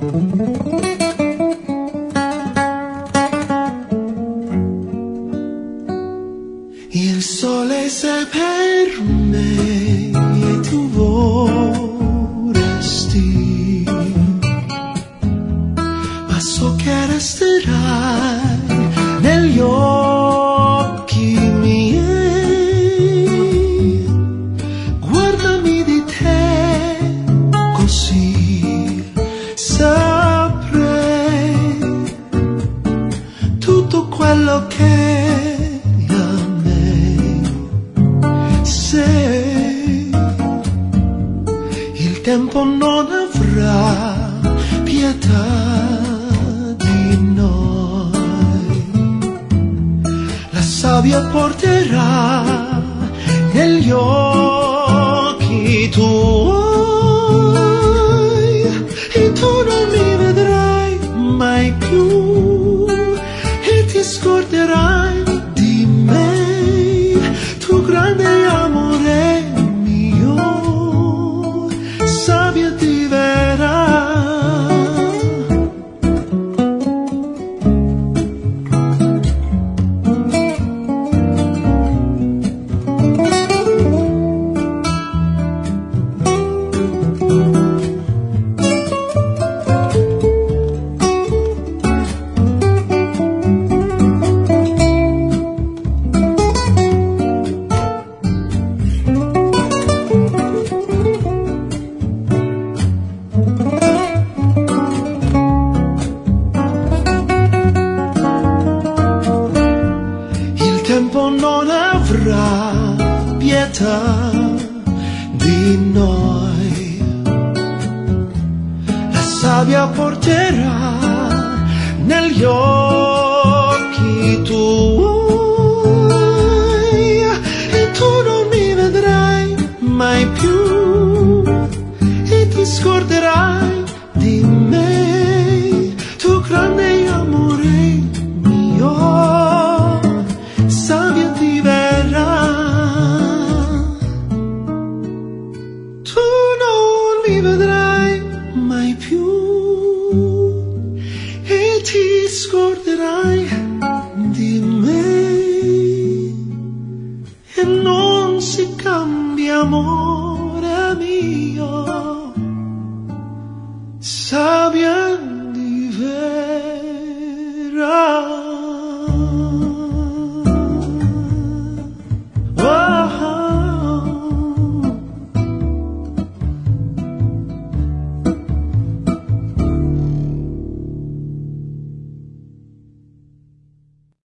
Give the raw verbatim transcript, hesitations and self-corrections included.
Il sole sei per me e tu vorresti, ma so che resterai negli occhi miei. Guardami di te così saprei tutto quello che il tempo non avrà pietà di noi, la sabbia porterà negli occhi tuoi e tu non mi vedrai mai più e ti scorderai di me, tu grande amore mio, sabbia diverrà. Il tempo non avrà pietà di noi, la sabbia porterà negli occhi tuoi e tu non mi vedrai mai più e ti scorderai di me, tu grande amore mio, sabbia diverrà. Tu non mi vedrai mai più e ti scorderai di me e non si cambia amore mio. Sai